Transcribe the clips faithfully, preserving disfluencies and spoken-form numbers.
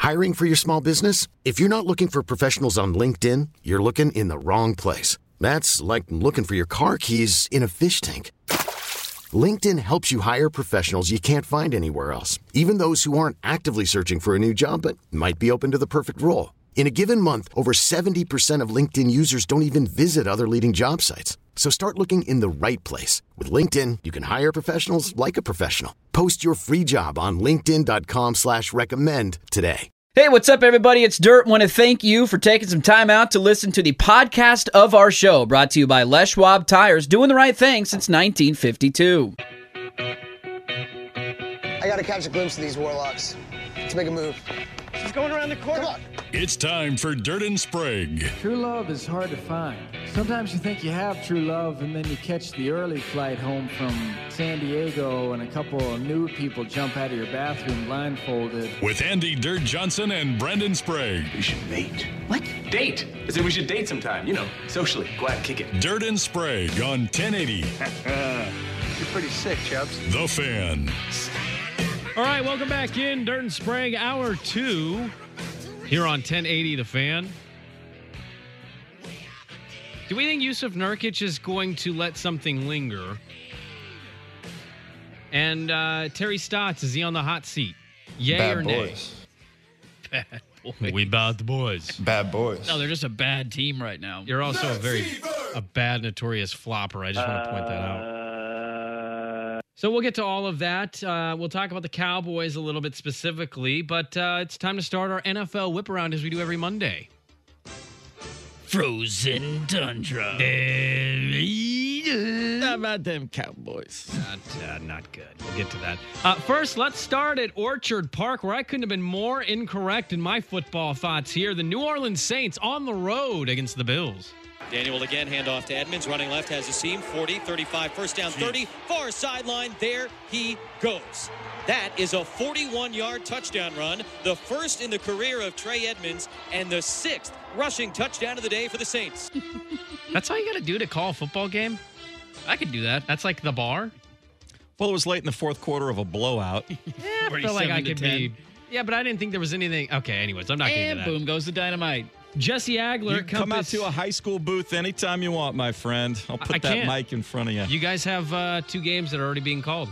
Hiring for your small business? If you're not looking for professionals on LinkedIn, you're looking in the wrong place. That's like looking for your car keys in a fish tank. LinkedIn helps you hire professionals you can't find anywhere else, even those who aren't actively searching for a new job but might be open to the perfect role. In a given month, over seventy percent of LinkedIn users don't even visit other leading job sites. So start looking in the right place. With LinkedIn, you can hire professionals like a professional. Post your free job on linkedin.com slash recommend today. Hey, what's up, everybody? It's Dirt. Want to thank you for taking some time out to listen to the podcast of our show, brought to you by Les Schwab Tires, doing the right thing since nineteen fifty-two. I gotta catch a glimpse of these warlocks. Let's make a move. She's going around the corner. Come on. It's time for Dirt and Sprague. True love is hard to find. Sometimes you think you have true love, and then you catch the early flight home from San Diego, and a couple of nude people jump out of your bathroom blindfolded. With Andy Dirt Johnson and Brendan Sprague. We should mate. What? Date. I said we should date sometime. You know, socially. Go out and kick it. Dirt and Sprague on ten eighty. You're pretty sick, Chubbs. The Fan. All right, welcome back in Dirt and Sprague, hour two, here on ten eighty The Fan. Do we think Yusuf Nurkic is going to let something linger? And uh, Terry Stotts, is he on the hot seat? Yay Bad or boys. nay? Bad boys. We bad boys. Bad boys. No, they're just a bad team right now. You're also a very a bad, notorious flopper. I just want to point that out. So we'll get to all of that. Uh, we'll talk about the Cowboys a little bit specifically, but uh, it's time to start our N F L whip around as we do every Monday. Frozen tundra. How about them Cowboys? Not, uh, not good. We'll get to that. Uh, first, let's start at Orchard Park, where I couldn't have been more incorrect in my football thoughts here. The New Orleans Saints on the road against the Bills. Daniel will again hand off to Edmonds. Running left has a seam. forty, thirty-five, first down, thirty. Far sideline. There he goes. That is a forty-one-yard touchdown run. The first in the career of Trey Edmonds and the sixth rushing touchdown of the day for the Saints. That's all you got to do to call a football game? I could do that. That's like the bar. Well, it was late in the fourth quarter of a blowout. Yeah, I felt like I could be. Yeah, but I didn't think there was anything. Okay, anyways, I'm not getting to that. And boom goes the dynamite. Jesse Agler. You come out to a high school booth anytime you want, my friend. I'll put I that can't. mic in front of you. You guys have uh, two games that are already being called.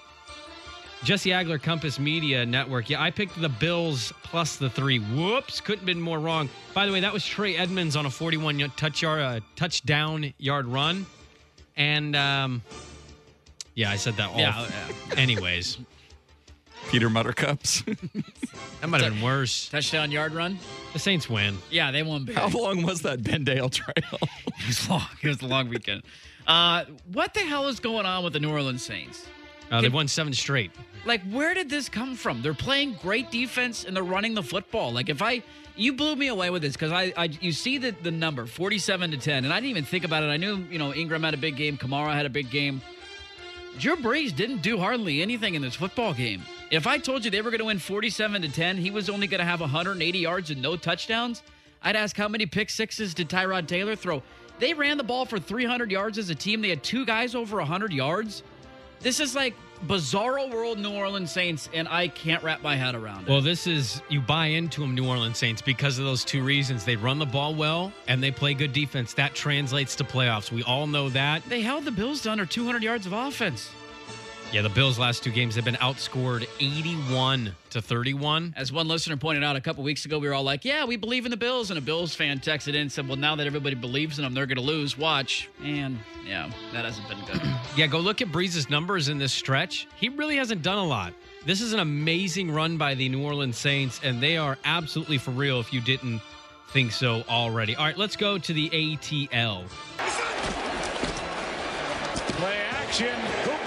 Jesse Agler, Compass Media Network. Yeah, I picked the Bills plus the three. Whoops, couldn't have been more wrong. By the way, that was Trey Edmonds on a forty-one touch yard, uh, touchdown yard run. And, um, yeah, I said that all. Yeah, yeah. Anyways. Peter Muttercups. That might have been worse. Touchdown yard run? The Saints win. Yeah, they won big. How long was that Bendale trail? It was long. It was a long weekend. Uh, what the hell is going on with the New Orleans Saints? Uh, they won seven straight. Like, where did this come from? They're playing great defense and they're running the football. Like, if I, you blew me away with this because I, I, you see the the number forty-seven to ten, and I didn't even think about it. I knew, you know, Ingram had a big game, Kamara had a big game. Drew Brees didn't do hardly anything in this football game. If I told you they were going to win forty-seven to ten, he was only going to have one hundred eighty yards and no touchdowns, I'd ask how many pick sixes did Tyrod Taylor throw? They ran the ball for three hundred yards as a team. They had two guys over one hundred yards. This is like bizarro world New Orleans Saints, and I can't wrap my head around it. Well, this is, you buy into them, New Orleans Saints, because of those two reasons. They run the ball well, and they play good defense. That translates to playoffs. We all know that. They held the Bills to under two hundred yards of offense. Yeah, the Bills' last two games have been outscored eighty-one to thirty-one. As one listener pointed out a couple weeks ago, we were all like, yeah, we believe in the Bills. And a Bills fan texted in and said, well, now that everybody believes in them, they're going to lose. Watch. And, yeah, that hasn't been good. Yeah, go look at Brees' numbers in this stretch. He really hasn't done a lot. This is an amazing run by the New Orleans Saints, and they are absolutely for real if you didn't think so already. All right, let's go to the A T L. Play action.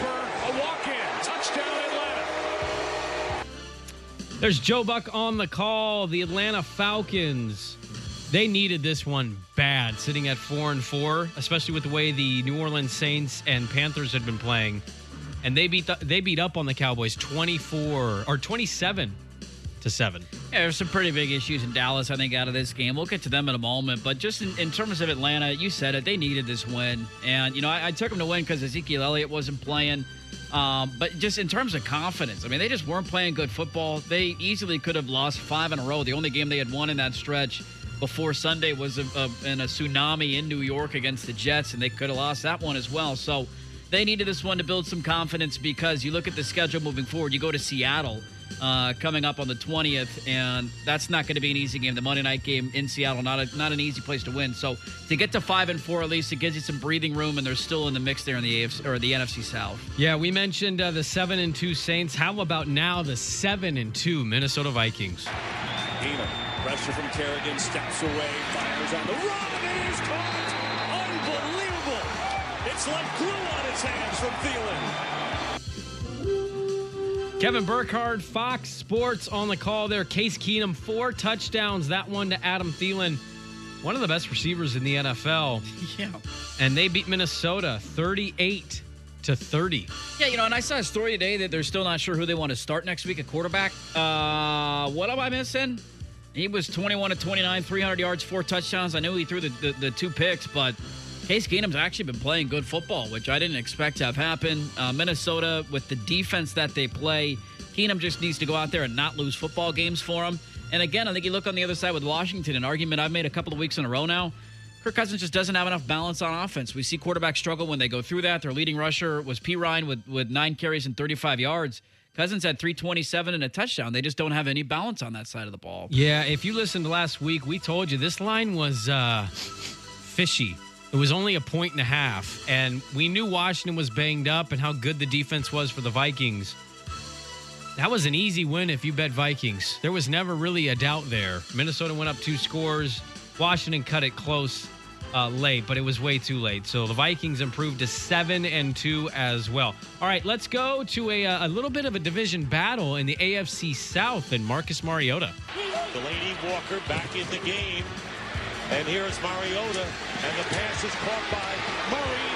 There's Joe Buck on the call. The Atlanta Falcons, they needed this one bad, sitting at four and four, especially with the way the New Orleans Saints and Panthers had been playing. And they beat the, they beat up on the Cowboys twenty-four or twenty-seven to seven. Yeah, there's some pretty big issues in Dallas, I think, out of this game. We'll get to them in a moment. But just in, in terms of Atlanta, you said it, they needed this win. And, you know, I, I took them to win because Ezekiel Elliott wasn't playing. Um, but just in terms of confidence, I mean, they just weren't playing good football. They easily could have lost five in a row. The only game they had won in that stretch before Sunday was a, a, in a tsunami in New York against the Jets, and they could have lost that one as well. So they needed this one to build some confidence because you look at the schedule moving forward. You go to Seattle uh, coming up on the twentieth, and that's not going to be an easy game. The Monday night game in Seattle, not a, not an easy place to win. So to get to five and four, at least it gives you some breathing room, and they're still in the mix there in the A F C or the N F C South. Yeah, we mentioned uh, the seven and two Saints. How about now the seven and two Minnesota Vikings? Keenum, pressure from Kerrigan, steps away, fires on the run, and it is caught. Unbelievable! It's like glue on its hands from Thielen. Kevin Burkhardt, Fox Sports on the call there. Case Keenum, four touchdowns. That one to Adam Thielen, one of the best receivers in the N F L. Yeah. And they beat Minnesota thirty-eight to thirty. Yeah, you know, and I saw a story today that they're still not sure who they want to start next week at quarterback. Uh, what am I missing? He was twenty-one to twenty-nine, three hundred yards, four touchdowns. I knew he threw the, the, the two picks, but Case Keenum's actually been playing good football, which I didn't expect to have happen. Uh, Minnesota, with the defense that they play, Keenum just needs to go out there and not lose football games for them. And again, I think you look on the other side with Washington, an argument I've made a couple of weeks in a row now. Kirk Cousins just doesn't have enough balance on offense. We see quarterbacks struggle when they go through that. Their leading rusher was P. Ryan with, with nine carries and thirty-five yards. Cousins had three twenty-seven and a touchdown. They just don't have any balance on that side of the ball. Yeah, if you listened to last week, we told you this line was uh, fishy. It was only a point and a half, and we knew Washington was banged up and how good the defense was for the Vikings. That was an easy win if you bet Vikings. There was never really a doubt there. Minnesota went up two scores. Washington cut it close uh, late, but it was way too late. So the Vikings improved to seven and two as well. All right, let's go to a, a little bit of a division battle in the A F C South and Marcus Mariota. Delaney Walker back in the game. And here is Mariota, and the pass is caught by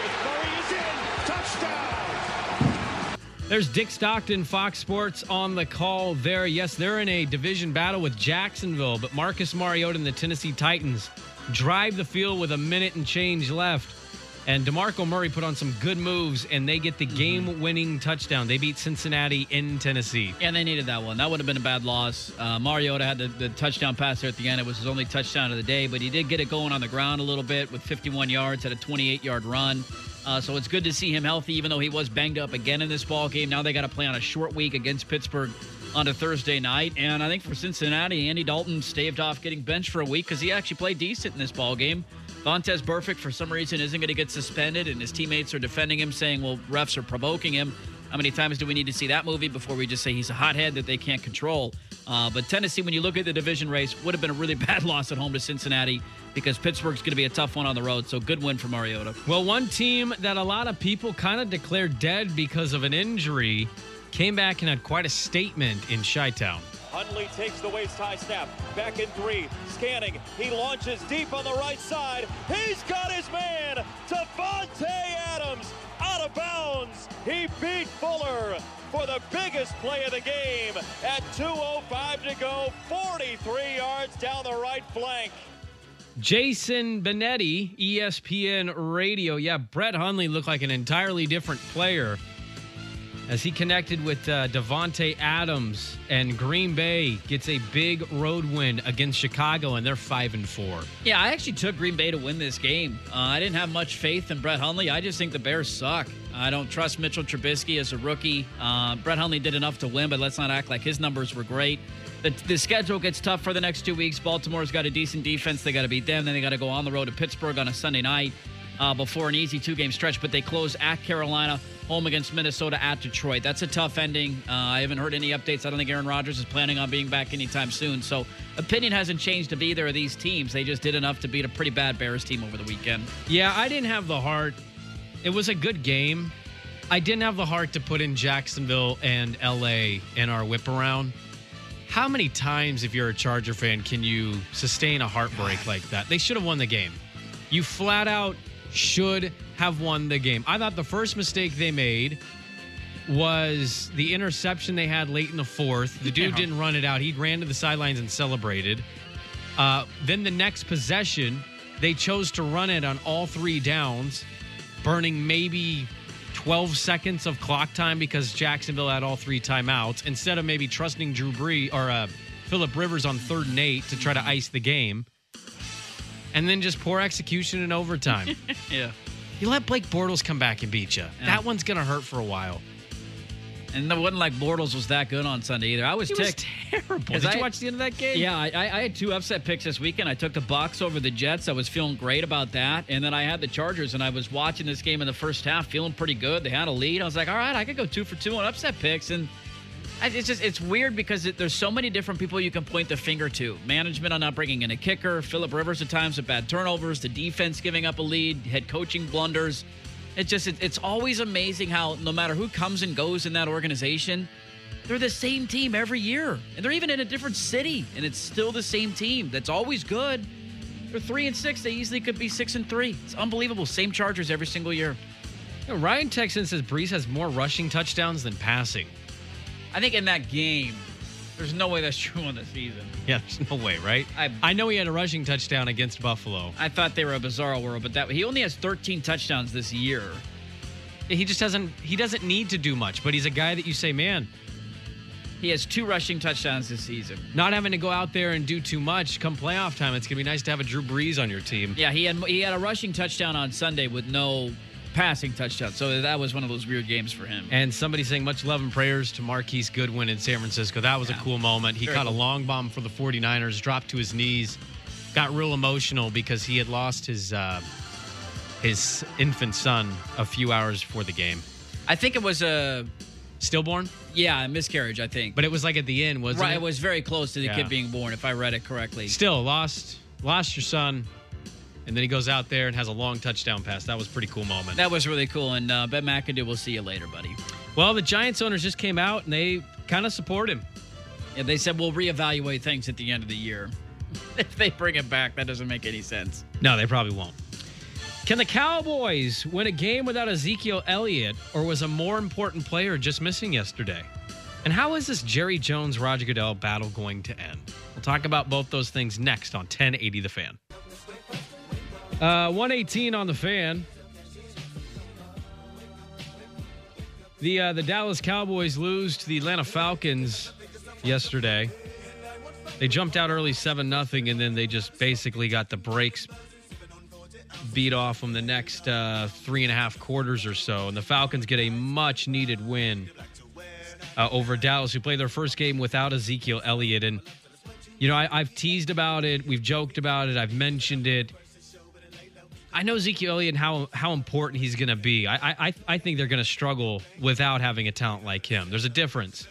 Murray. Murray is in. Touchdown! There's Dick Stockton, Fox Sports on the call there. Yes, they're in a division battle with Jacksonville, but Marcus Mariota and the Tennessee Titans drive the field with a minute and change left. And DeMarco Murray put on some good moves, and they get the game-winning touchdown. They beat Cincinnati in Tennessee. And they needed that one. That would have been a bad loss. Uh, Mariota had the, the touchdown pass there at the end. It was his only touchdown of the day, but he did get it going on the ground a little bit with fifty-one yards, had a twenty-eight-yard run. Uh, so it's good to see him healthy, even though he was banged up again in this ball game. Now they got to play on a short week against Pittsburgh on a Thursday night. And I think for Cincinnati, Andy Dalton staved off getting benched for a week because he actually played decent in this ball game. Vontaze Burfict, for some reason, isn't going to get suspended, and his teammates are defending him, saying, well, refs are provoking him. How many times do we need to see that movie before we just say he's a hothead that they can't control? Uh, but Tennessee, when you look at the division race, would have been a really bad loss at home to Cincinnati because Pittsburgh's going to be a tough one on the road. So good win for Mariota. Well, one team that a lot of people kind of declared dead because of an injury came back and had quite a statement in Chi-Town. Hundley takes the waist-high snap. Back in three. Scanning. He launches deep on the right side. He's got his man. Davante Adams out of bounds. He beat Fuller for the biggest play of the game at two oh five to go. forty-three yards down the right flank. Jason Benetti, E S P N Radio. Yeah, Brett Hundley looked like an entirely different player as he connected with uh, Davante Adams, and Green Bay gets a big road win against Chicago, and they're five and four. Yeah, I actually took Green Bay to win this game. Uh, I didn't have much faith in Brett Hundley. I just think the Bears suck. I don't trust Mitchell Trubisky as a rookie. Uh, Brett Hundley did enough to win, but let's not act like his numbers were great. The, the schedule gets tough for the next two weeks. Baltimore's got a decent defense. They got to beat them. Then they got to go on the road to Pittsburgh on a Sunday night uh, before an easy two-game stretch. But they close at Carolina, home against Minnesota, at Detroit. That's a tough ending. Uh, I haven't heard any updates. I don't think Aaron Rodgers is planning on being back anytime soon. So opinion hasn't changed of either of these teams. They just did enough to beat a pretty bad Bears team over the weekend. Yeah, I didn't have the heart. It was a good game. I didn't have the heart to put in Jacksonville and L A in our whip around. How many times, if you're a Charger fan, can you sustain a heartbreak like that? They should have won the game. You flat out should have won the game. I thought the first mistake they made was the interception they had late in the fourth. The dude Yeah. didn't run it out. He ran to the sidelines and celebrated. Uh, then the next possession, they chose to run it on all three downs, burning maybe twelve seconds of clock time because Jacksonville had all three timeouts, instead of maybe trusting Drew Brees or uh, Phillip Rivers on third and eight to try to ice the game. And then just poor execution in overtime. Yeah. You let Blake Bortles come back and beat you. Yeah. That one's going to hurt for a while. And it wasn't like Bortles was that good on Sunday either. I was he ticked. Was terrible. Did I, you watch the end of that game? Yeah, I, I had two upset picks this weekend. I took the Bucs over the Jets. I was feeling great about that. And then I had the Chargers, and I was watching this game in the first half, feeling pretty good. They had a lead. I was like, all right, I could go two for two on upset picks. And I, it's just it's weird because it, there's so many different people you can point the finger to. Management on not bringing in a kicker, Phillip Rivers at times with bad turnovers, the defense giving up a lead, head coaching blunders. It's just it, it's always amazing how no matter who comes and goes in that organization, they're the same team every year. And they're even in a different city, and it's still the same team. That's always good. They're three and six. They easily could be six and three. It's unbelievable. Same Chargers every single year. You know, Ryan Texan says Brees has more rushing touchdowns than passing. I think in that game, there's no way that's true in the season. Yeah, there's no way, right? I, I know he had a rushing touchdown against Buffalo. I thought they were a bizarre world, but that he only has thirteen touchdowns this year. He just doesn't. He doesn't need to do much, but he's a guy that you say, man. He has two rushing touchdowns this season. Not having to go out there and do too much come playoff time. It's gonna be nice to have a Drew Brees on your team. Yeah, he had he had a rushing touchdown on Sunday with no passing touchdown. So that was one of those weird games for him. And somebody saying much love and prayers to Marquise Goodwin in San Francisco. That was yeah. a cool moment. He Very caught cool. a long bomb for the 49ers, dropped to his knees, got real emotional because he had lost his uh, his infant son a few hours before the game. I think it was a stillborn? Yeah, a miscarriage, I think. But it was like at the end, wasn't right, it? Right, it was very close to the yeah. kid being born, if I read it correctly. Still, lost lost your son. And then he goes out there and has a long touchdown pass. That was a pretty cool moment. That was really cool. And uh, Ben McAdoo, we'll see you later, buddy. Well, the Giants owners just came out and they kind of support him. Yeah, they said we'll reevaluate things at the end of the year. If they bring it back, that doesn't make any sense. No, they probably won't. Can the Cowboys win a game without Ezekiel Elliott, or was a more important player just missing yesterday? And how is this Jerry Jones-Roger Goodell battle going to end? We'll talk about both those things next on ten eighty The Fan. Uh, one eighteen on The Fan. The uh, the Dallas Cowboys lose to the Atlanta Falcons yesterday. They jumped out early seven nothing, and then they just basically got the brakes beat off them the next uh, three and a half quarters or so. And the Falcons get a much-needed win uh, over Dallas, who played their first game without Ezekiel Elliott. And, you know, I, I've teased about it. We've joked about it. I've mentioned it. I know Ezekiel Elliott and how, how important he's going to be. I, I I think they're going to struggle without having a talent like him. There's a difference.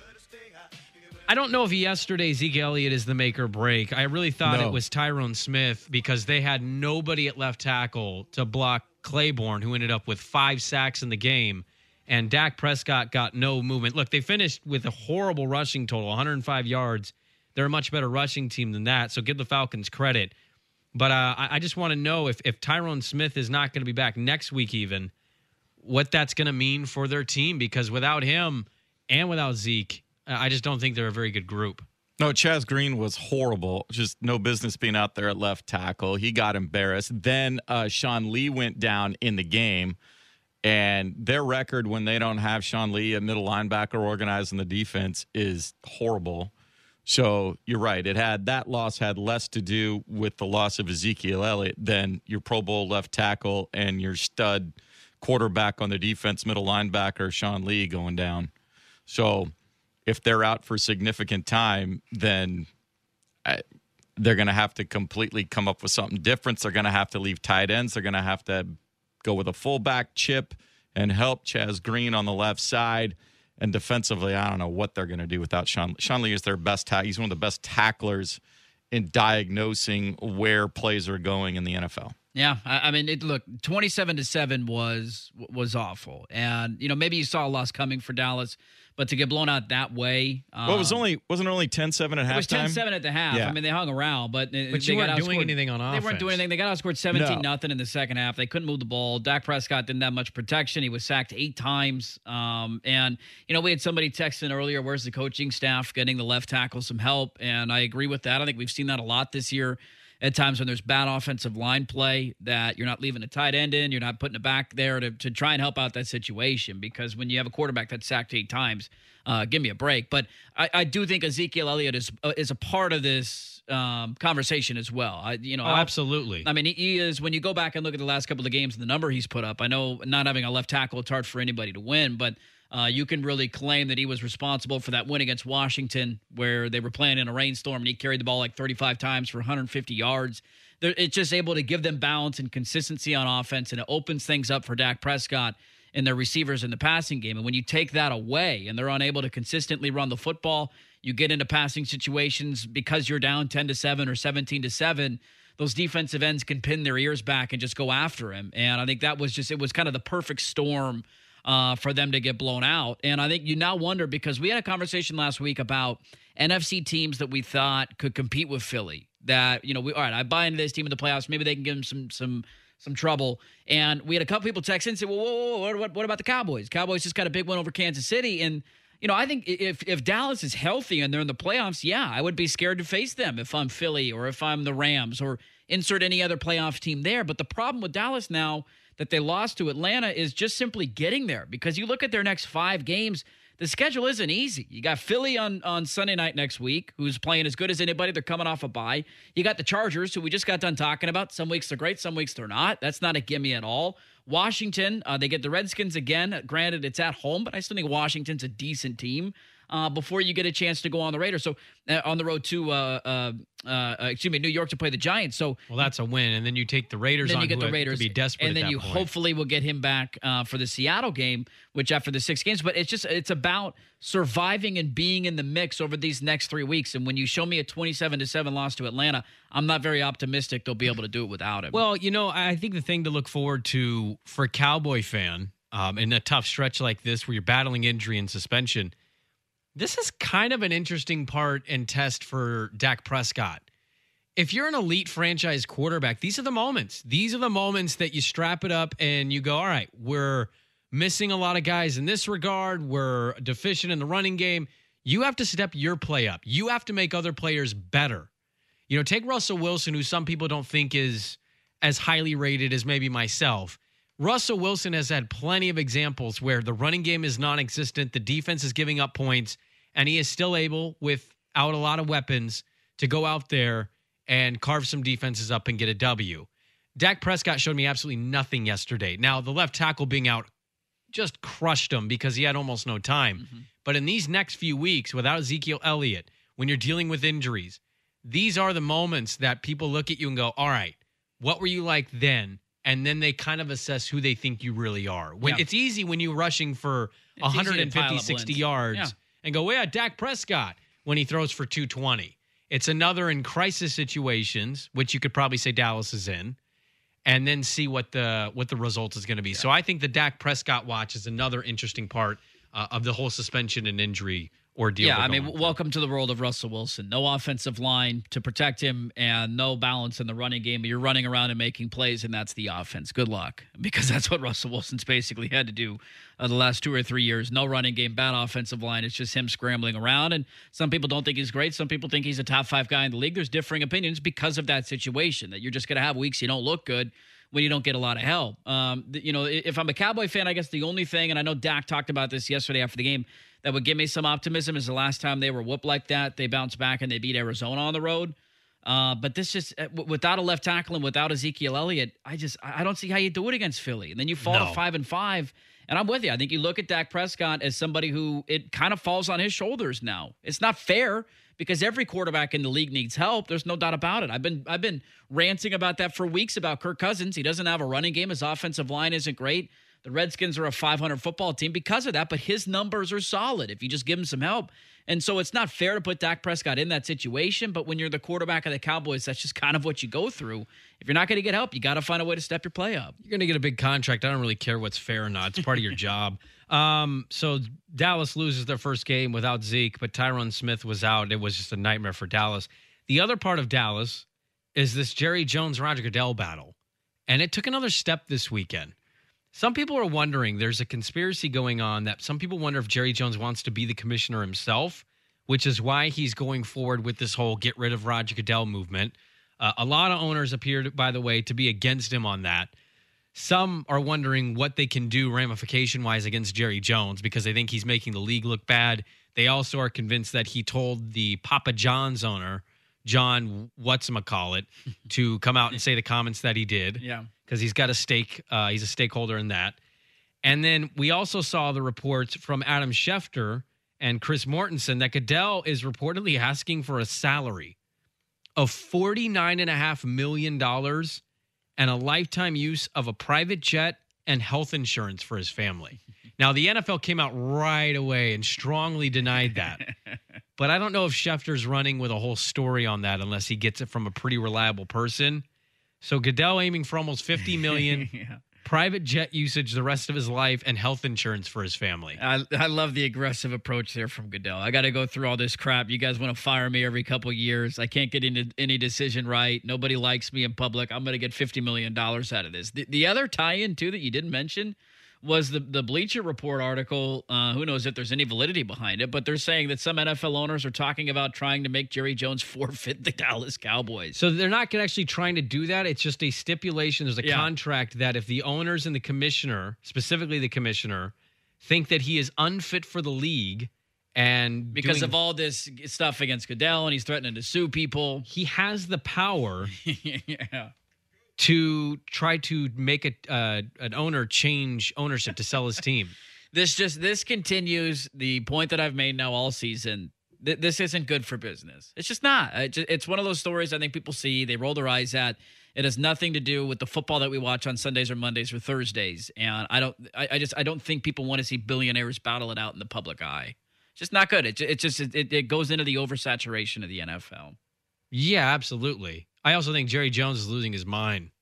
I don't know if yesterday Ezekiel Elliott is the make or break. I really thought no. it was Tyrone Smith because they had nobody at left tackle to block Claiborne, who ended up with five sacks in the game, and Dak Prescott got no movement. Look, they finished with a horrible rushing total, one hundred five yards. They're a much better rushing team than that, so give the Falcons credit. But uh, I just want to know if, if Tyrone Smith is not going to be back next week even, what that's going to mean for their team. Because without him and without Zeke, I just don't think they're a very good group. No, Chaz Green was horrible. Just no business being out there at left tackle. He got embarrassed. Then uh, Sean Lee went down in the game. And their record when they don't have Sean Lee, a middle linebacker organizing the defense, is horrible. So you're right. It had that loss had less to do with the loss of Ezekiel Elliott than your Pro Bowl left tackle and your stud quarterback on the defense, middle linebacker, Sean Lee, going down. So if they're out for significant time, then I, they're going to have to completely come up with something different. They're going to have to leave tight ends. They're going to have to go with a fullback chip and help Chaz Green on the left side. And defensively, I don't know what they're going to do without Sean. Sean Lee is their best tackler. He's one of the best tacklers in diagnosing where plays are going in the N F L. Yeah, I, I mean, it, look, twenty-seven to seven was was awful, and you know maybe you saw a loss coming for Dallas, but to get blown out that way. Um, well, it was only wasn't it only ten seven at halftime? It was ten seven at the half. Yeah. I mean, they hung around, but but they you weren't got doing anything on offense. They weren't doing anything. They got outscored seventeen nothing in the second half. They couldn't move the ball. Dak Prescott didn't have much protection. He was sacked eight times. Um, and you know, we had somebody text in earlier, "Where's the coaching staff getting the left tackle some help?" And I agree with that. I think we've seen that a lot this year. at times when there's bad offensive line play that you're not leaving a tight end in, you're not putting it back there to, to try and help out that situation, because when you have a quarterback that's sacked eight times, uh, give me a break. But I, I do think Ezekiel Elliott is uh, is a part of this um, conversation as well. I, you know, oh, absolutely. I mean, he, he is, when you go back and look at the last couple of games and the number he's put up, I know not having a left tackle, it's hard for anybody to win, but Uh, you can really claim that he was responsible for that win against Washington, where they were playing in a rainstorm and he carried the ball like thirty-five times for one hundred fifty yards. They're, it's just able to give them balance and consistency on offense, and it opens things up for Dak Prescott and their receivers in the passing game. And when you take that away and they're unable to consistently run the football, you get into passing situations because you're down ten to seven or seventeen to seven. Those defensive ends can pin their ears back and just go after him. And I think that was just, it was kind of the perfect storm Uh, for them to get blown out. And I think you now wonder, because we had a conversation last week about N F C teams that we thought could compete with Philly. That, you know, we all right, I buy into this team in the playoffs. Maybe they can give them some some some trouble. And we had a couple people text in and say, well, whoa, whoa, whoa, what, what about the Cowboys? Cowboys just got a big win over Kansas City. And, you know, I think if if Dallas is healthy and they're in the playoffs, yeah, I would be scared to face them if I'm Philly or if I'm the Rams or insert any other playoff team there. But the problem with Dallas now that they lost to Atlanta is just simply getting there, because you look at their next five games, the schedule isn't easy. You got Philly on, on Sunday night next week, who's playing as good as anybody. They're coming off a bye. You got the Chargers, who we just got done talking about. Some weeks they're great, some weeks they're not. That's not a gimme at all. Washington, uh, they get the Redskins again. Granted, it's at home, but I still think Washington's a decent team uh, before you get a chance to go on the Raiders. So uh, on the road to, uh, uh, uh, excuse me, New York to play the Giants. So well, that's a win, and then you take the Raiders. Then on you get who the Raiders, to be desperate, and then at that you point. hopefully will get him back uh, for the Seattle game, which after the six games. But it's just it's about surviving and being in the mix over these next three weeks. And when you show me a twenty-seven to seven loss to Atlanta, I'm not very optimistic they'll be able to do it without him. Well, you know, I think the thing to look forward to for a Cowboy fan um, in a tough stretch like this, where you're battling injury and suspension, this is kind of an interesting part and test for Dak Prescott. If you're an elite franchise quarterback, these are the moments. These are the moments that you strap it up and you go, all right, we're missing a lot of guys in this regard. We're deficient in the running game. You have to step your play up. You have to make other players better. You know, take Russell Wilson, who some people don't think is as highly rated as maybe myself. Russell Wilson has had plenty of examples where the running game is non-existent, the defense is giving up points, and he is still able, without a lot of weapons, to go out there and carve some defenses up and get a W. Dak Prescott showed me absolutely nothing yesterday. Now, the left tackle being out just crushed him because he had almost no time. Mm-hmm. But in these next few weeks, without Ezekiel Elliott, when you're dealing with injuries, these are the moments that people look at you and go, all right, what were you like then? And then they kind of assess who they think you really are. When yeah. It's easy when you're rushing for it's one fifty, sixty yards yeah. and go, well, yeah, Dak Prescott when he throws for two twenty. It's another in crisis situations, which you could probably say Dallas is in, and then see what the what the result is going to be. Yeah. So I think the Dak Prescott watch is another interesting part uh, of the whole suspension and injury ordeal. Yeah, I mean, through. Welcome to the world of Russell Wilson. No offensive line to protect him and no balance in the running game. You're running around and making plays, and that's the offense. Good luck, because that's what Russell Wilson's basically had to do uh, the last two or three years. No running game, bad offensive line. It's just him scrambling around, and some people don't think he's great. Some people think he's a top five guy in the league. There's differing opinions because of that situation, that you're just going to have weeks you don't look good when you don't get a lot of help. Um, you know, if I'm a Cowboy fan, I guess the only thing, and I know Dak talked about this yesterday after the game, that would give me some optimism is the last time they were whooped like that, they bounced back and they beat Arizona on the road. Uh, but this just, without a left tackle and without Ezekiel Elliott, I just, I don't see how you do it against Philly. And then you fall no. to five and five. And I'm with you. I think you look at Dak Prescott as somebody who it kind of falls on his shoulders now. It's not fair because every quarterback in the league needs help. There's no doubt about it. I've been, I've been ranting about that for weeks about Kirk Cousins. He doesn't have a running game. His offensive line isn't great. The Redskins are a five hundred football team because of that, but his numbers are solid if you just give him some help. And so it's not fair to put Dak Prescott in that situation, but when you're the quarterback of the Cowboys, that's just kind of what you go through. If you're not going to get help, you got to find a way to step your play up. You're going to get a big contract. I don't really care what's fair or not. It's part of your job. Um, so Dallas loses their first game without Zeke, but Tyron Smith was out. It was just a nightmare for Dallas. The other part of Dallas is this Jerry Jones-Roger Goodell battle, and it took another step this weekend. Some people are wondering, there's a conspiracy going on that some people wonder if Jerry Jones wants to be the commissioner himself, which is why he's going forward with this whole get rid of Roger Goodell movement. Uh, a lot of owners appear, to, by the way, to be against him on that. Some are wondering what they can do ramification-wise against Jerry Jones because they think he's making the league look bad. They also are convinced that he told the Papa John's owner, John whatchamacallit, to come out and say the comments that he did. Yeah. Because he's got a stake. Uh, he's a stakeholder in that. And then we also saw the reports from Adam Schefter and Chris Mortensen that Goodell is reportedly asking for a salary of forty-nine point five million dollars and a lifetime use of a private jet and health insurance for his family. Now, the N F L came out right away and strongly denied that. But I don't know if Schefter's running with a whole story on that unless he gets it from a pretty reliable person. So Goodell aiming for almost fifty million dollars, yeah. Private jet usage the rest of his life, and health insurance for his family. I, I love the aggressive approach there from Goodell. I got to go through all this crap. You guys want to fire me every couple years. I can't get into any decision right. Nobody likes me in public. I'm going to get fifty million dollars out of this. The, the other tie-in, too, that you didn't mention was the, the Bleacher Report article. Uh, who knows if there's any validity behind it, but they're saying that some N F L owners are talking about trying to make Jerry Jones forfeit the Dallas Cowboys. So they're not actually trying to do that. It's just a stipulation. There's a yeah. contract that if the owners and the commissioner, specifically the commissioner, think that he is unfit for the league and because doing, of all this stuff against Goodell and he's threatening to sue people, he has the power yeah. to try to make a, uh, an owner change ownership to sell his team. This just this continues the point that I've made now all season. Th- this isn't good for business. It's just not. It just, it's one of those stories I think people see, they roll their eyes at. It has nothing to do with the football that we watch on Sundays or Mondays or Thursdays. And I don't. I, I just I don't think people want to see billionaires battle it out in the public eye. It's just not good. It it just it, it goes into the oversaturation of the N F L. Yeah, absolutely. I also think Jerry Jones is losing his mind.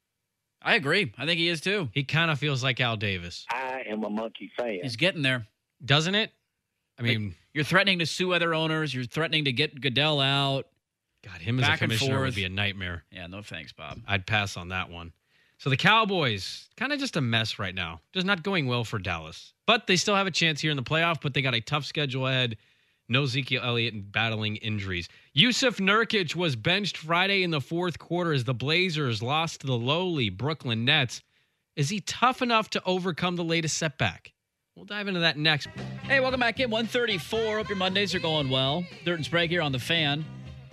I agree. I think he is too. He kind of feels like Al Davis. I am a Monkey fan. He's getting there. Doesn't it? I mean, like, you're threatening to sue other owners. You're threatening to get Goodell out. God, him as a commissioner would be a nightmare. Yeah, no thanks, Bob. I'd pass on that one. So the Cowboys, kind of just a mess right now. Just not going well for Dallas. But they still have a chance here in the playoff, but they got a tough schedule ahead. No Ezekiel Elliott and battling injuries. Yusuf Nurkic was benched Friday in the fourth quarter as the Blazers lost to the lowly Brooklyn Nets. Is he tough enough to overcome the latest setback? We'll dive into that next. Hey, welcome back in one thirty-four. Hope your Mondays are going well. Dirt and Sprague here on The Fan.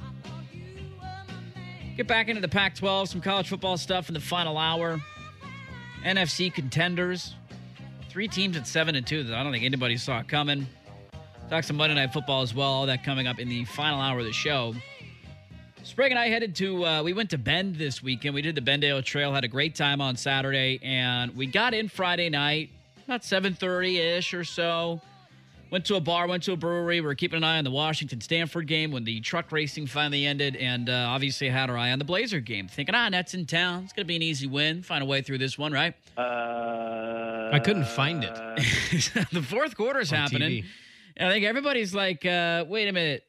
Get back into the Pac twelve, some college football stuff in the final hour. N F C contenders. Three teams at seven and two that I don't think anybody saw coming. Talk some Monday Night Football as well. All that coming up in the final hour of the show. Sprague and I headed to, uh, we went to Bend this weekend. We did the Bendale Trail, had a great time on Saturday, and we got in Friday night, about seven thirty-ish or so. Went to a bar, went to a brewery. We were keeping an eye on the Washington-Stanford game when the truck racing finally ended, and uh, obviously had our eye on the Blazer game, thinking, ah, Nets in town. It's going to be an easy win. Find a way through this one, right? Uh, I couldn't find it. The fourth quarter's on happening. T V. And I think everybody's like, uh, wait a minute.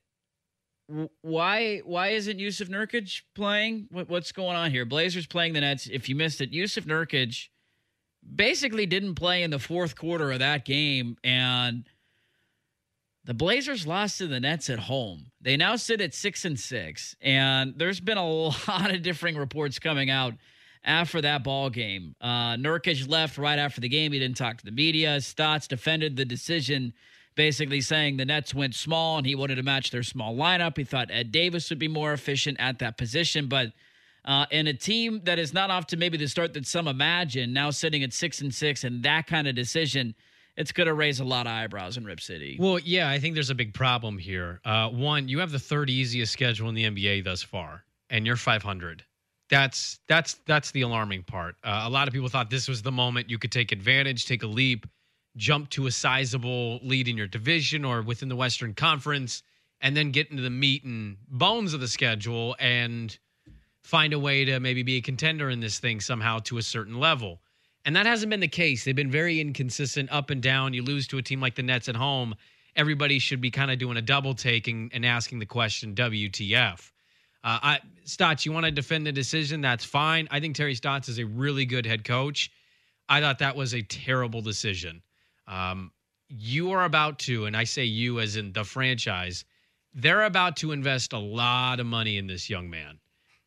Why why isn't Yusuf Nurkic playing? What, what's going on here? Blazers playing the Nets. If you missed it, Yusuf Nurkic basically didn't play in the fourth quarter of that game, and the Blazers lost to the Nets at home. They now sit at six and six, and there's been a lot of differing reports coming out after that ball game. Uh, Nurkic left right after the game. He didn't talk to the media. Stotts defended the decision, basically saying the Nets went small and he wanted to match their small lineup. He thought Ed Davis would be more efficient at that position. But uh, in a team that is not off to maybe the start that some imagine, now sitting at six and six and that kind of decision, it's going to raise a lot of eyebrows in Rip City. Well, yeah, I think there's a big problem here. Uh, one, you have the third easiest schedule in the N B A thus far, and you're five hundred. That's that's that's the alarming part. Uh, a lot of people thought this was the moment you could take advantage, take a leap, jump to a sizable lead in your division or within the Western Conference, and then get into the meat and bones of the schedule and find a way to maybe be a contender in this thing somehow to a certain level. And that hasn't been the case. They've been very inconsistent, up and down. You lose to a team like the Nets at home, everybody should be kind of doing a double take and, and asking the question, W T F? Uh, I, Stotts, you want to defend the decision? That's fine. I think Terry Stotts is a really good head coach. I thought that was a terrible decision. Um, you are about to, and I say you as in the franchise, they're about to invest a lot of money in this young man.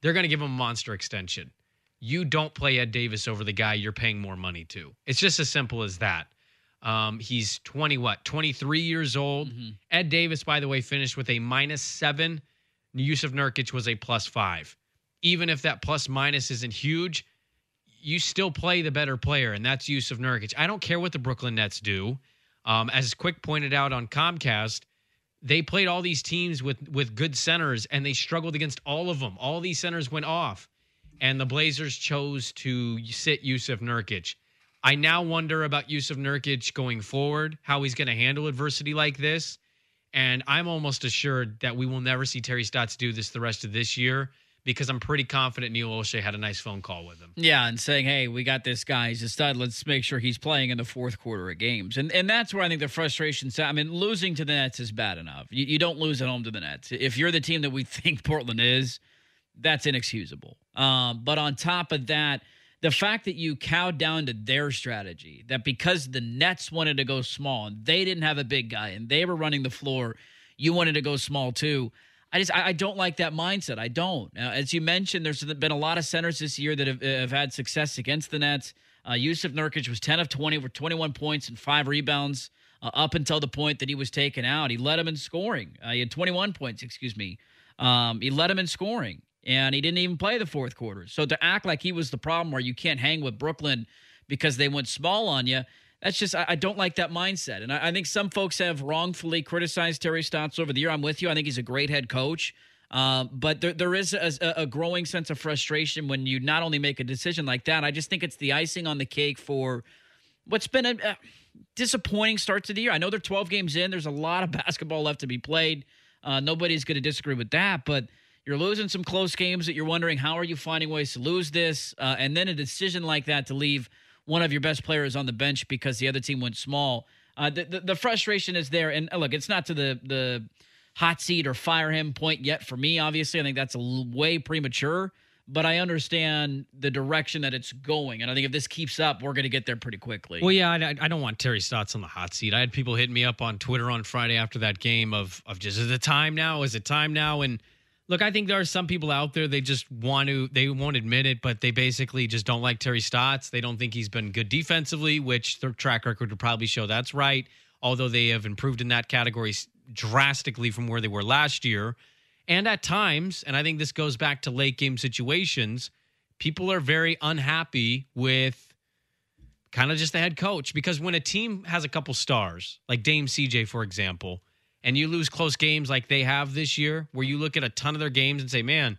they're going to give him a monster extension. You don't play Ed Davis over the guy you're paying more money to. It's just as simple as that. Um, he's twenty, what, twenty-three years old. Mm-hmm. Ed Davis, by the way, finished with a minus seven. Yusuf Nurkic was a plus five. Even if that plus minus isn't huge, you still play the better player, and that's Yusuf Nurkic. I don't care what the Brooklyn Nets do. Um, as Quick pointed out on Comcast, they played all these teams with, with good centers, and they struggled against all of them. All these centers went off, and the Blazers chose to sit Yusuf Nurkic. I now wonder about Yusuf Nurkic going forward, how he's going to handle adversity like this. And I'm almost assured that we will never see Terry Stotts do this the rest of this year, because I'm pretty confident Neil Olshey had a nice phone call with him. Yeah, and saying, hey, we got this guy. He's a stud. Let's make sure he's playing in the fourth quarter of games. And and that's where I think the frustration – I mean, losing to the Nets is bad enough. You, you don't lose at home to the Nets. If you're the team that we think Portland is, that's inexcusable. Um, but on top of that, the fact that you cowed down to their strategy, that because the Nets wanted to go small and they didn't have a big guy and they were running the floor, you wanted to go small too. I just I, I don't like that mindset. I don't. Uh, as you mentioned, there's been a lot of centers this year that have, have had success against the Nets. Uh, Yusuf Nurkic was ten of twenty with twenty-one points and five rebounds uh, up until the point that he was taken out. He led him in scoring. Uh, he had twenty-one points, excuse me. Um, he led him in scoring. And he didn't even play the fourth quarter. So to act like he was the problem where you can't hang with Brooklyn because they went small on you, that's just, I, I don't like that mindset. And I, I think some folks have wrongfully criticized Terry Stotts over the year. I'm with you. I think he's a great head coach. Uh, but there, there is a, a growing sense of frustration when you not only make a decision like that. I just think it's the icing on the cake for what's been a, a disappointing start to the year. I know they're twelve games in. There's a lot of basketball left to be played. Uh, nobody's going to disagree with that. But you're losing some close games that you're wondering, how are you finding ways to lose this? Uh, and then a decision like that to leave one of your best players on the bench because the other team went small. Uh, the, the, the frustration is there. And uh, look, it's not to the the hot seat or fire him point yet for me, obviously. I think that's a l- way premature. But I understand the direction that it's going. And I think if this keeps up, we're going to get there pretty quickly. Well, yeah, I, I don't want Terry Stotts on the hot seat. I had people hitting me up on Twitter on Friday after that game of, of just, is it time now? Is it time now? And look, I think there are some people out there, they just want to, they won't admit it, but they basically just don't like Terry Stotts. They don't think he's been good defensively, which their track record would probably show that's right, although they have improved in that category drastically from where they were last year. And at times, and I think this goes back to late game situations, people are very unhappy with kind of just the head coach, because when a team has a couple stars, like Dame C J, for example, and you lose close games like they have this year, where you look at a ton of their games and say, man,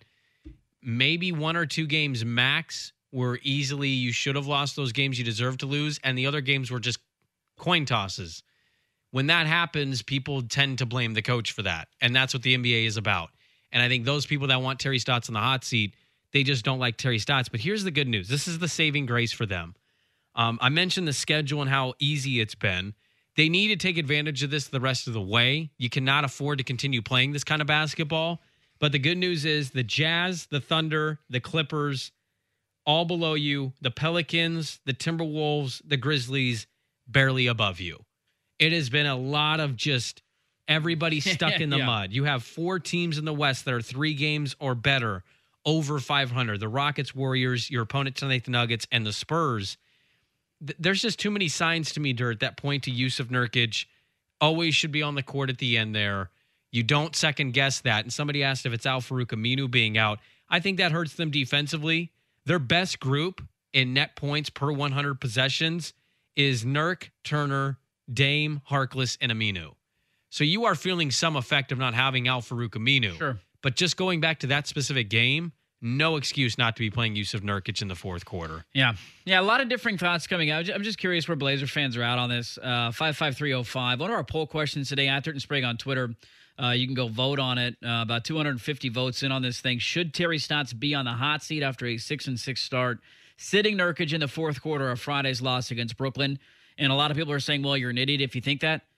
maybe one or two games max were easily, you should have lost those games you deserve to lose, and the other games were just coin tosses. When that happens, people tend to blame the coach for that, and that's what the N B A is about. And I think those people that want Terry Stotts on the hot seat, they just don't like Terry Stotts. But here's the good news. This is the saving grace for them. Um, I mentioned the schedule and how easy it's been. They need to take advantage of this the rest of the way. You cannot afford to continue playing this kind of basketball. But the good news is the Jazz, the Thunder, the Clippers, all below you, the Pelicans, the Timberwolves, the Grizzlies, barely above you. It has been a lot of just everybody stuck in the yeah. mud. You have four teams in the West that are three games or better over five hundred. The Rockets, Warriors, your opponent tonight, the Nuggets, and the Spurs. There's just too many signs to me, Dirt, that point to Yusuf Nurkic. Always should be on the court at the end there. You don't second guess that. And somebody asked if it's Al-Farouq Aminu being out. I think that hurts them defensively. Their best group in net points per one hundred possessions is Nurk, Turner, Dame, Harkless, and Aminu. So you are feeling some effect of not having Al-Farouq Aminu. Sure. But just going back to that specific game, no excuse not to be playing Yusuf Nurkic in the fourth quarter. Yeah. Yeah, a lot of differing thoughts coming out. I'm just curious where Blazer fans are at on this. Uh, five five three oh five. One of our poll questions today at Dirt and Sprague on Twitter. Uh, you can go vote on it. Uh, about two hundred fifty votes in on this thing. Should Terry Stotts be on the hot seat after a six and six start, sitting Nurkic in the fourth quarter of Friday's loss against Brooklyn? And a lot of people are saying, well, you're an idiot if you think that.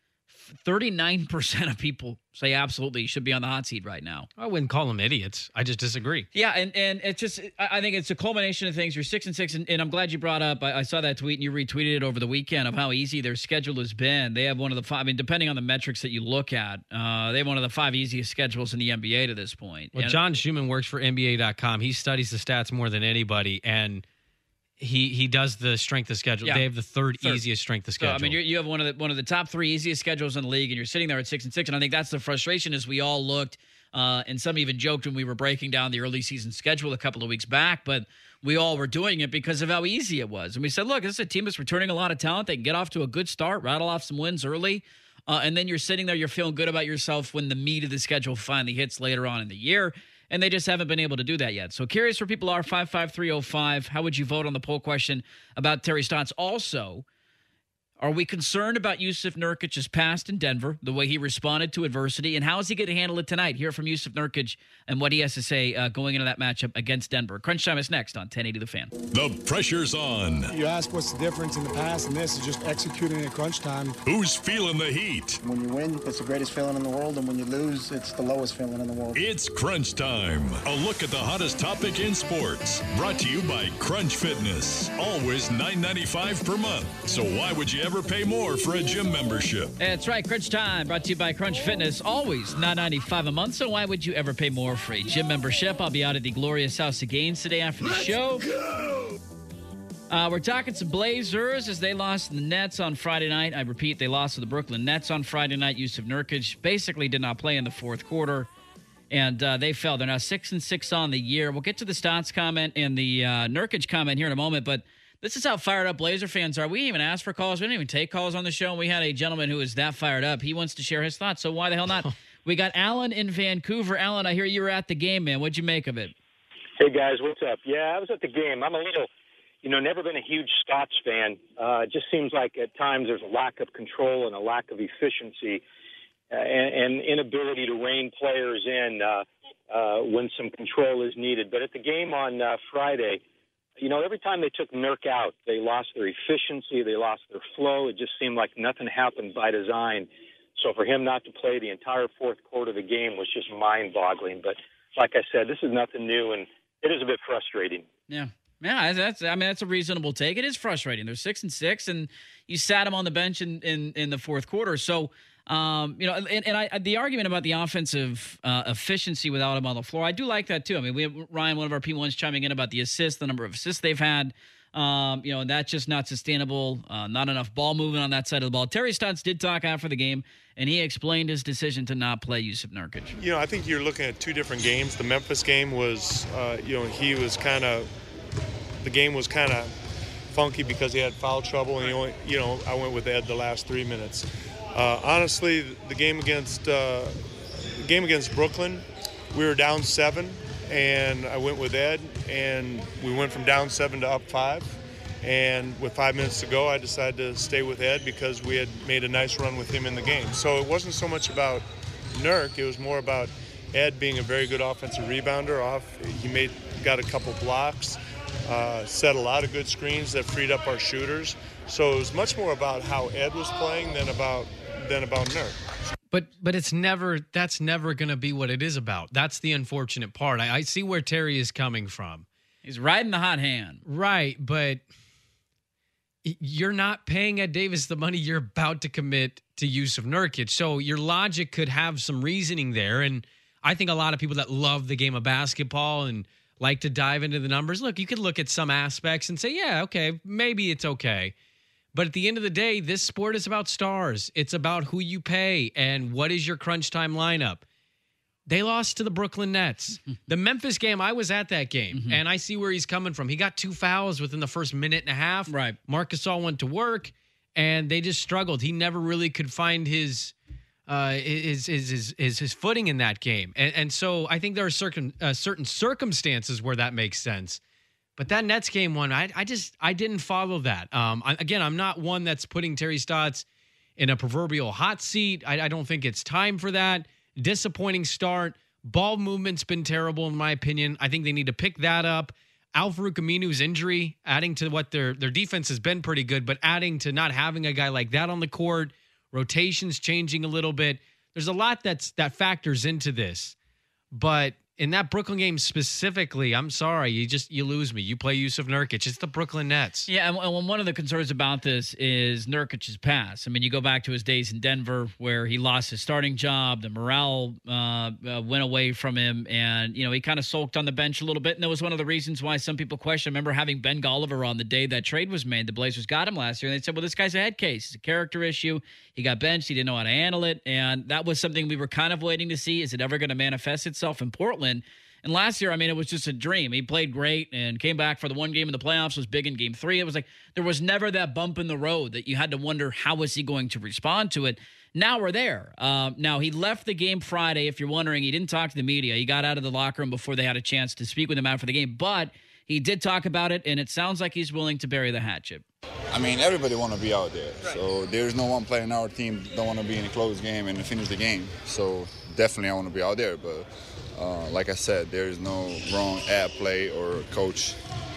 thirty-nine percent of people say absolutely he should be on the hot seat right now. I wouldn't call them idiots. I just disagree. Yeah, and, and it's just, I think it's a culmination of things. You're six and six, and, and I'm glad you brought up, I, I saw that tweet and you retweeted it over the weekend of how easy their schedule has been. They have one of the five, I mean, depending on the metrics that you look at, uh, they have one of the five easiest schedules in the N B A to this point. Well, and, John Schumann works for N B A dot com. He studies the stats more than anybody, and He he does the strength of schedule. Yeah. They have the third, Third. easiest strength of So, schedule. I mean, you you have one of the one of the top three easiest schedules in the league, and you're sitting there at six and six. And I think that's the frustration. Is we all looked, uh, and some even joked when we were breaking down the early season schedule a couple of weeks back. But we all were doing it because of how easy it was. And we said, look, this is a team that's returning a lot of talent. They can get off to a good start, rattle off some wins early, uh, and then you're sitting there, you're feeling good about yourself when the meat of the schedule finally hits later on in the year. And they just haven't been able to do that yet. So curious where people are, five five three oh five. How would you vote on the poll question about Terry Stotts? Also, are we concerned about Yusuf Nurkic's past in Denver, the way he responded to adversity, and how is he going to handle it tonight? Hear from Yusuf Nurkic and what he has to say uh, going into that matchup against Denver. Crunch Time is next on ten eighty The Fan. The pressure's on. You ask what's the difference in the past and this is just executing at crunch time. Who's feeling the heat? When you win, it's the greatest feeling in the world, and when you lose, it's the lowest feeling in the world. It's Crunch Time. A look at the hottest topic in sports. Brought to you by Crunch Fitness. Always nine ninety-five per month. So why would you ever pay more for a gym membership? That's right. Crunch Time brought to you by Crunch Fitness. Always nine ninety-five a month. So why would you ever pay more for a gym membership? I'll be out at the glorious House of Gains today after the Let's show. Go! Uh, we're talking some Blazers as they lost the Nets on Friday night. I repeat, they lost to the Brooklyn Nets on Friday night. Yusuf Nurkic basically did not play in the fourth quarter, and uh, they fell. They're now six and six on the year. We'll get to the Stotts comment and the uh, Nurkic comment here in a moment, but this is how fired up Blazer fans are. We didn't even ask for calls. We didn't even take calls on the show, and we had a gentleman who was that fired up. He wants to share his thoughts, so why the hell not? We got Alan in Vancouver. Alan, I hear you were at the game, man. What'd you make of it? Hey, guys, what's up? Yeah, I was at the game. I'm a little, you know, never been a huge Stotts fan. Uh, it just seems like at times there's a lack of control and a lack of efficiency uh, and, and inability to rein players in uh, uh, when some control is needed. But at the game on uh, Friday, you know, every time they took Nurk out, they lost their efficiency, they lost their flow. It just seemed like nothing happened by design. So for him not to play the entire fourth quarter of the game was just mind-boggling. But like I said, this is nothing new, and it is a bit frustrating. Yeah. Yeah, that's. I mean, that's a reasonable take. It is frustrating. They're six and six, and you sat him on the bench in, in, in the fourth quarter. So, um, you know, and, and I, the argument about the offensive uh, efficiency without him on the floor, I do like that too. I mean, we have Ryan, one of our people, once chiming in about the assists, the number of assists they've had. Um, you know, and that's just not sustainable. Uh, not enough ball movement on that side of the ball. Terry Stotts did talk after the game, and he explained his decision to not play Yusuf Nurkic. You know, I think you're looking at two different games. The Memphis game was, uh, you know, he was kind of, the game was kind of funky because he had foul trouble, and he only, you know, I went with Ed the last three minutes. Uh, honestly, the game against uh, the game against Brooklyn, we were down seven, and I went with Ed, and we went from down seven to up five. And with five minutes to go, I decided to stay with Ed because we had made a nice run with him in the game. So it wasn't so much about Nurk, it was more about Ed being a very good offensive rebounder. Off, he made got a couple blocks, uh, set a lot of good screens that freed up our shooters. So it was much more about how Ed was playing than about than about Nurk. But but it's never that's never going to be what it is about. That's the unfortunate part. I, I see where Terry is coming from. He's riding the hot hand. Right, but you're not paying Ed Davis the money you're about to commit to Yusuf Nurkic. So your logic could have some reasoning there. And I think a lot of people that love the game of basketball and like to dive into the numbers, look, you could look at some aspects and say, yeah, okay, maybe it's okay. But at the end of the day, this sport is about stars. It's about who you pay and what is your crunch time lineup. They lost to the Brooklyn Nets. The Memphis game, I was at that game, mm-hmm. and I see where he's coming from. He got two fouls within the first minute and a half. Right. Marc Gasol went to work, and they just struggled. He never really could find his uh, his, his his his his footing in that game. And, and so I think there are certain uh, certain circumstances where that makes sense. But that Nets game one, I I just I didn't follow that. Um, I, again, I'm not one that's putting Terry Stotts in a proverbial hot seat. I, I don't think it's time for that. Disappointing start. Ball movement's been terrible in my opinion. I think they need to pick that up. Al-Farouq Aminu's injury, adding to what their their defense has been pretty good, but adding to not having a guy like that on the court, rotations changing a little bit. There's a lot that's that factors into this. But in that Brooklyn game specifically, I'm sorry, you just you lose me. You play Yusuf Nurkic. It's the Brooklyn Nets. Yeah, and one of the concerns about this is Nurkic's past. I mean, you go back to his days in Denver where he lost his starting job, the morale uh, uh, went away from him, and you know he kind of sulked on the bench a little bit. And that was one of the reasons why some people question. I remember having Ben Golliver on the day that trade was made. The Blazers got him last year, and they said, "Well, this guy's a head case. It's a character issue. He got benched. He didn't know how to handle it." And that was something we were kind of waiting to see. Is it ever going to manifest itself in Portland? And last year, I mean, it was just a dream. He played great and came back for the one game in the playoffs, was big in game three. It was like there was never that bump in the road that you had to wonder how was he going to respond to it. Now we're there. Uh, now, he left the game Friday. If you're wondering, he didn't talk to the media. He got out of the locker room before they had a chance to speak with him after the game. But he did talk about it, and it sounds like he's willing to bury the hatchet. I mean, everybody want to be out there. So there's no one player in our team don't want to be in a close game and finish the game. So definitely I want to be out there. But uh, like I said, there is no wrong ad play or coach.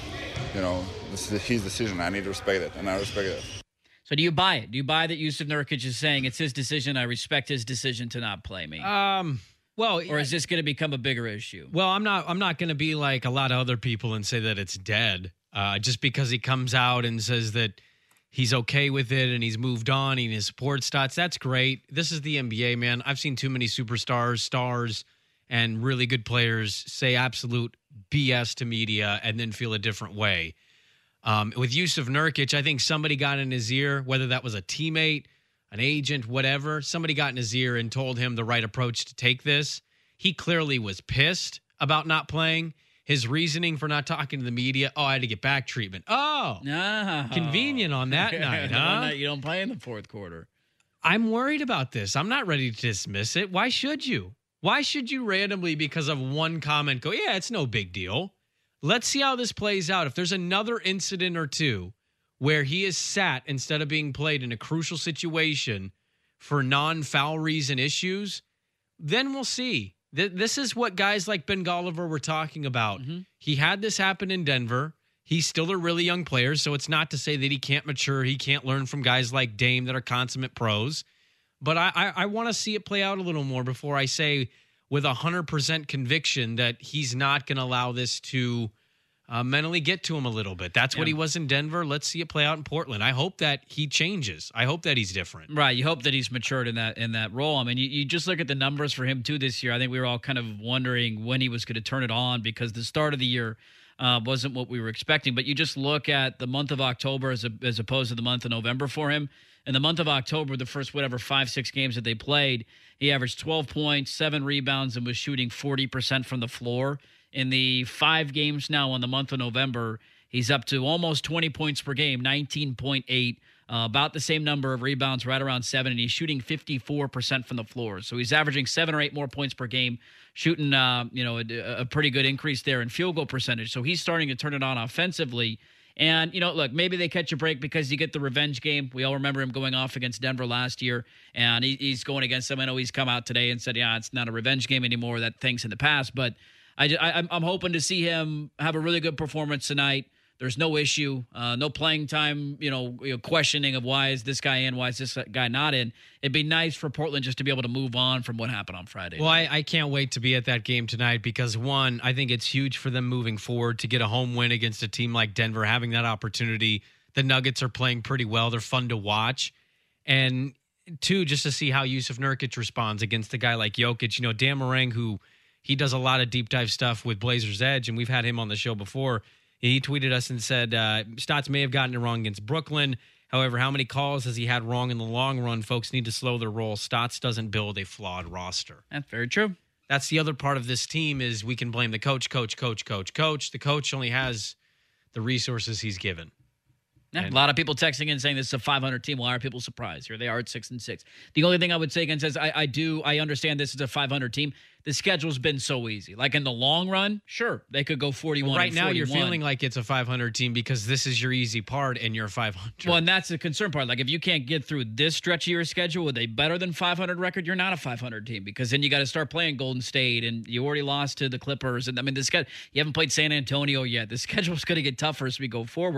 You know, this is his decision. I need to respect it, and I respect it. So do you buy it? Do you buy that Yusuf Nurkic is saying it's his decision, I respect his decision to not play me? Um, well, or is this going to become a bigger issue? Well, I'm not. I'm not going to be like a lot of other people and say that it's dead. Uh, just because he comes out and says that he's okay with it and he's moved on and his support stats, that's great. This is the N B A, man. I've seen too many superstars, stars, and really good players say absolute B S to media and then feel a different way. Um, with Yusuf Nurkic, I think somebody got in his ear, whether that was a teammate, an agent, whatever. Somebody got in his ear and told him the right approach to take this. He clearly was pissed about not playing. His reasoning for not talking to the media, oh, I had to get back treatment. Oh, no. Convenient on that night, huh? That you don't play in the fourth quarter. I'm worried about this. I'm not ready to dismiss it. Why should you? Why should you randomly, because of one comment, go, yeah, it's no big deal? Let's see how this plays out. If there's another incident or two where he is sat instead of being played in a crucial situation for non-foul reason issues, then we'll see. This is what guys like Ben Golliver were talking about. Mm-hmm. He had this happen in Denver. He's still a really young player, so it's not to say that he can't mature. He can't learn from guys like Dame that are consummate pros. But I, I, I want to see it play out a little more before I say with one hundred percent conviction that he's not going to allow this to uh, mentally get to him a little bit. That's yeah. what he was in Denver. Let's see it play out in Portland. I hope that he changes. I hope that he's different. Right. You hope that he's matured in that in that role. I mean, you, you just look at the numbers for him, too, this year. I think we were all kind of wondering when he was going to turn it on because the start of the year uh, wasn't what we were expecting. But you just look at the month of October as, a, as opposed to the month of November for him. In the month of October, the first, whatever, five, six games that they played, he averaged twelve points, seven rebounds, and was shooting forty percent from the floor. In the five games now in the month of November, he's up to almost twenty points per game, nineteen point eight, uh, about the same number of rebounds, right around seven, and he's shooting fifty-four percent from the floor. So he's averaging seven or eight more points per game, shooting uh, you know a, a pretty good increase there in field goal percentage. So he's starting to turn it on offensively. And, you know, look, maybe they catch a break because you get the revenge game. We all remember him going off against Denver last year, and he, he's going against them. I know he's come out today and said, yeah, it's not a revenge game anymore. That thing's in the past. But I, I, I'm hoping to see him have a really good performance tonight. There's no issue, uh, no playing time, you know, you know, questioning of why is this guy in, why is this guy not in. It'd be nice for Portland just to be able to move on from what happened on Friday. Well, I, I can't wait to be at that game tonight because, one, I think it's huge for them moving forward to get a home win against a team like Denver, having that opportunity. The Nuggets are playing pretty well. They're fun to watch. And, two, just to see how Yusuf Nurkic responds against a guy like Jokic. You know, Dan Marang, who he does a lot of deep dive stuff with Blazers Edge, and we've had him on the show before. He tweeted us and said, uh, Stotts may have gotten it wrong against Brooklyn. However, how many calls has he had wrong in the long run? Folks need to slow their roll. Stotts doesn't build a flawed roster. That's very true. That's the other part of this team is we can blame the coach, coach, coach, coach, coach. The coach only has the resources he's given. Yeah, a lot of people texting in saying this is a five hundred team. Why are people surprised? Here they are at six and six. The only thing I would say against is I, I do I understand this is a five hundred team. The schedule's been so easy. Like in the long run, sure they could go forty-one. Well, right and now, forty-one. You're feeling like it's a five hundred team because this is your easy part, and you're five hundred. Well, and that's the concern part. Like if you can't get through this stretch of your schedule with a better than five hundred record, you're not a five hundred team because then you got to start playing Golden State, and you already lost to the Clippers. And I mean, this guy, you haven't played San Antonio yet. The schedule's going to get tougher as we go forward.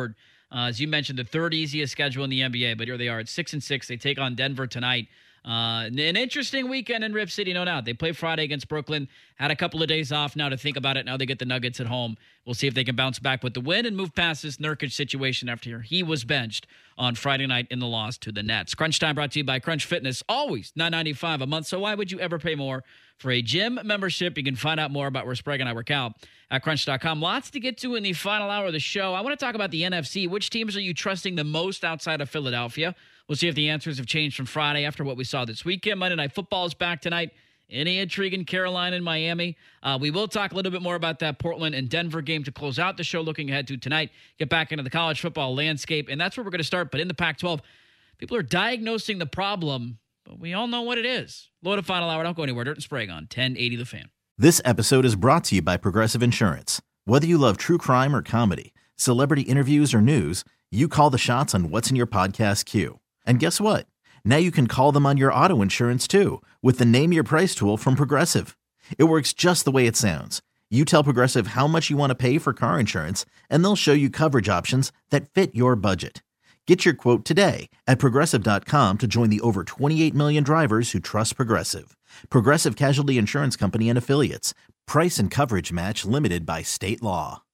Uh, as you mentioned, the third easiest schedule in the N B A, but here they are at six and six. They take on Denver tonight. Uh, an interesting weekend in Rip City, no doubt. They play Friday against Brooklyn. Had a couple of days off now to think about it. Now they get the Nuggets at home. We'll see if they can bounce back with the win and move past this Nurkic situation after he was benched on Friday night in the loss to the Nets. Crunch Time brought to you by Crunch Fitness. Always nine ninety-five a month. So why would you ever pay more for a gym membership? You can find out more about where Sprague and I work out at crunch dot com. Lots to get to in the final hour of the show. I want to talk about the N F C. Which teams are you trusting the most outside of Philadelphia? We'll see if the answers have changed from Friday after what we saw this weekend. Monday Night Football is back tonight. Any intrigue in Carolina and Miami? Uh, we will talk a little bit more about that Portland and Denver game to close out the show, looking ahead to tonight. Get back into the college football landscape, and that's where we're going to start. But in the Pac twelve, people are diagnosing the problem, but we all know what it is. Low to final hour. Don't go anywhere. Dirt and Sprague on ten eighty The Fan. This episode is brought to you by Progressive Insurance. Whether you love true crime or comedy, celebrity interviews or news, you call the shots on what's in your podcast queue. And guess what? Now you can call them on your auto insurance too with the Name Your Price tool from Progressive. It works just the way it sounds. You tell Progressive how much you want to pay for car insurance, and they'll show you coverage options that fit your budget. Get your quote today at Progressive dot com to join the over twenty-eight million drivers who trust Progressive. Progressive Casualty Insurance Company and Affiliates. Price and coverage match limited by state law.